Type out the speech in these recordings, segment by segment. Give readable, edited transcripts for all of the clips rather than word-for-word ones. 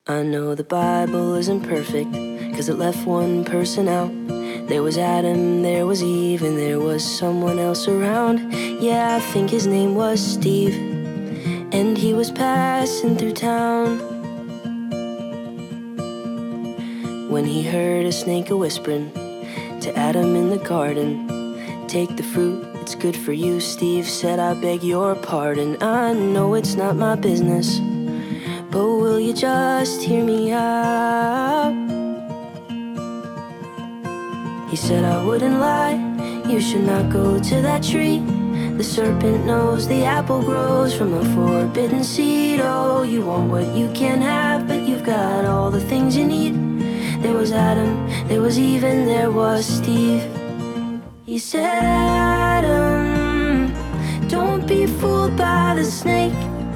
I know the Bible isn't perfect, 'cause it left one person out. There was Adam, there was Eve, and there was someone else around. Yeah, I think his name was Steve, and he was passing through town when he heard a snake a-whispering to Adam in the garden. Take the fruit, it's good for you. Steve said, I beg your pardon. I know it's not my business, but will you just hear me out? He said, I wouldn't lie, you should not go to that tree. The serpent knows the apple grows from a forbidden seed. Oh, you want what you can't have, but you've got all the things you need. There was Adam, there was Eve, and there was Steve. He said, Adam, don't be fooled by the snake.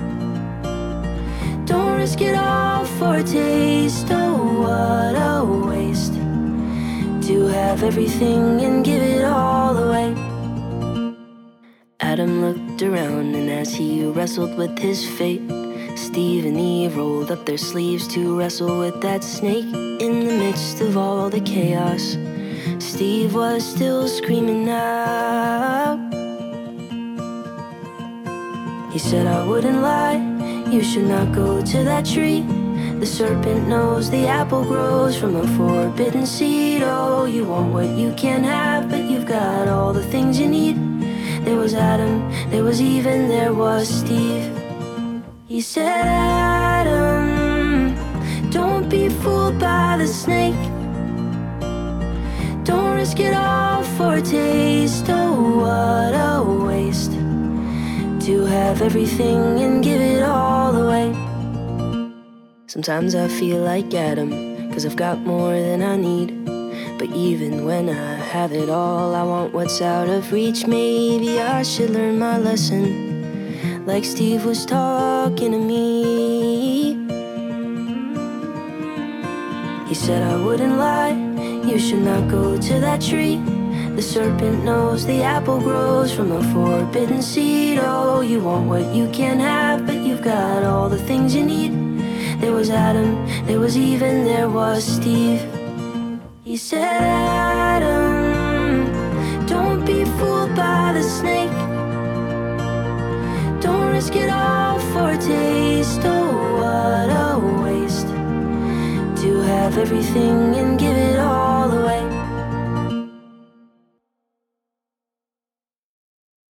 Don't risk it all for a taste. Oh, what a waste to have everything and give it all away. Adam looked around, and as he wrestled with his fate, Steve and Eve rolled up their sleeves to wrestle with that snake. In the midst of all the chaos, Steve was still screaming out. He said, I wouldn't lie, you should not go to that tree. The serpent knows the apple grows from a forbidden seed. Oh, you want what you can't have, but you've got all the things you need. There was Adam, there was Eve, and there was Steve. He said, Adam, don't be fooled by the snake. Don't risk it all for a taste. Oh, what a waste to have everything and give it all away. Sometimes I feel like Adam, 'cause I've got more than I need. But even when I have it all, I want what's out of reach. Maybe I should learn my lesson, like Steve was talking to me. He said, I wouldn't lie, you should not go to that tree. The serpent knows the apple grows from a forbidden seed. Oh, you want what you can't have, but you've got all the things you need. There was Adam, there was Eve, and there was Steve. He said, Adam, don't be fooled by the snake. Don't risk it all for a taste. Oh, what a waste to have everything and give it all away.